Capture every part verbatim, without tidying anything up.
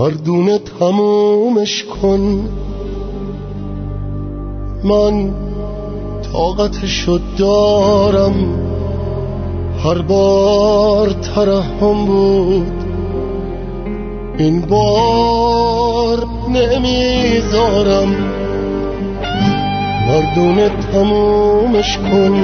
مردونه تمومش کن. من طاقتشو دارم، هر بار ترحم بود، این بار نمیذارم. مردونه تمومش کن.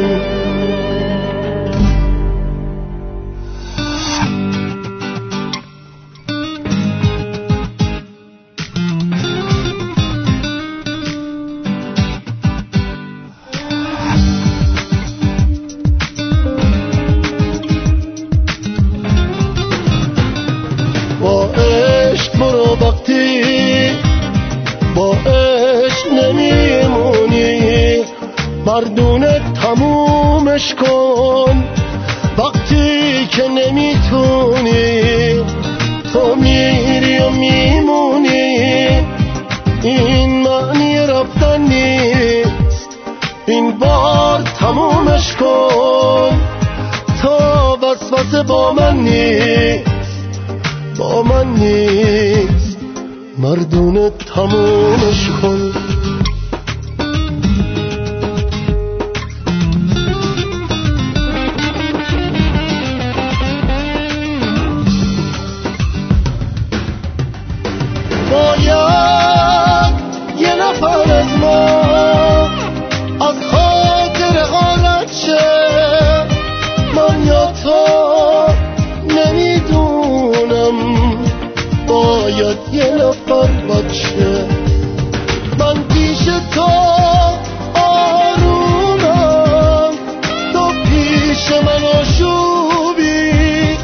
با عشق برو، وقتی با عشق نمیمونی مردونه تمومش کن. وقتی که نمیتونی تو میری و میمونی، این معنی رفتن نیست، این بار تمومش کن. تا وسوسه با من نیست، با من نیست، مردونه تمومش کن. باید یه نفر از ما از خاطر غارت شه، من یا تو نمیدونم. باید یه نفر باشه، من پیش تو آرومم، تو پیش من آشوبی.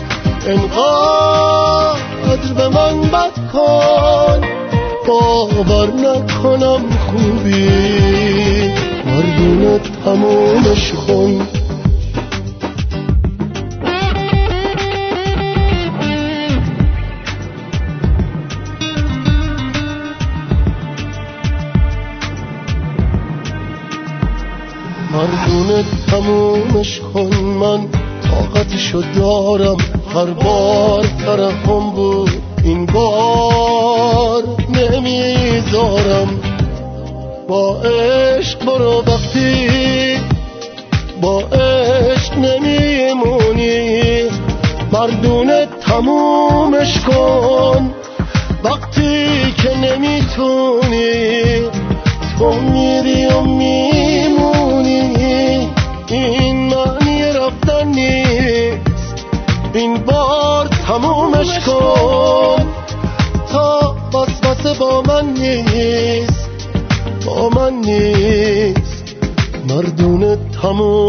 انقدر به من بد کن باور نکنم خوبی. مردونه تمومش کن. مردونه تمومش کن. من طاقتشو دارم، هر بار ترحم بود، این بار نمیذارم. با عشق برو، وقتی با عشق نمیمونی مردونه تمومش کن. وقتی که نمیتونی تو میری و میمونی، این معنی رفتن نیست، این بار تمومش کن. تا وسوسه با من نیست، با من نیست، مردونه تموم